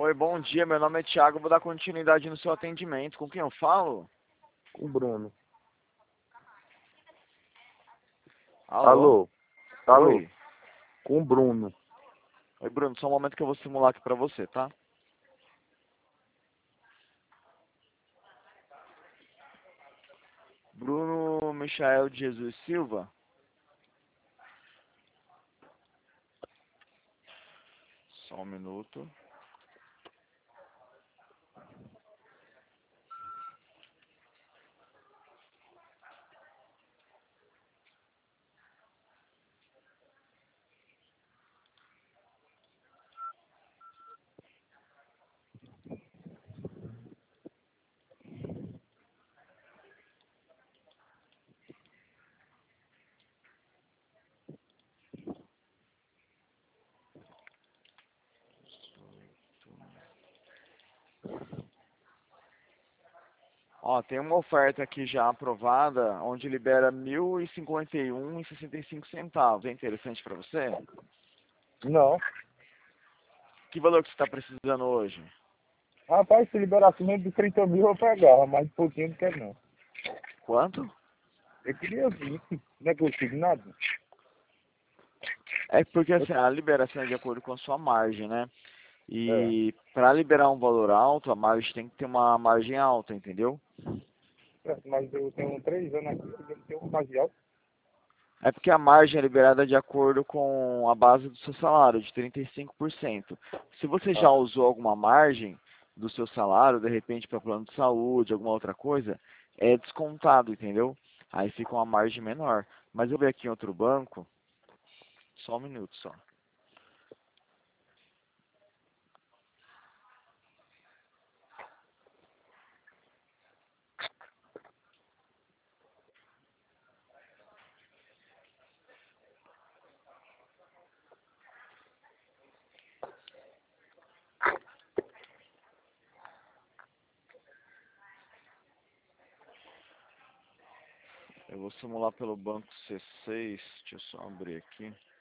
Oi, bom dia. Meu nome é Thiago. Vou dar continuidade no seu atendimento. Com quem eu falo? O Bruno. Alô? Alô? Alô? Oi. Com o Bruno. Oi, Bruno. Só um momento que eu vou simular aqui pra você, tá? Bruno Michael de Jesus Silva. Só um minuto. Ó, tem uma oferta aqui já aprovada, onde libera R$ 1.051,65. É interessante pra você? Não. Que valor que você está precisando hoje? Rapaz, se liberasse menos de 30 mil eu pegava, mas pouquinho não quer não. Quanto? Eu queria 20, não é consigo nada. É porque assim, a liberação é de acordo com a sua margem, né? É, E para liberar um valor alto, a margem tem que ter uma margem alta, entendeu? mas eu tenho 3 anos aqui, eu devo ter um mais alto. É porque a margem é liberada de acordo com a base do seu salário, de 35%. Se você já Ah, usou alguma margem do seu salário, de repente para plano de saúde, alguma outra coisa, é descontado, entendeu? Aí fica uma margem menor. Mas eu vi aqui em outro banco, só um minuto só. Eu vou simular pelo banco C6, deixa eu só abrir aqui.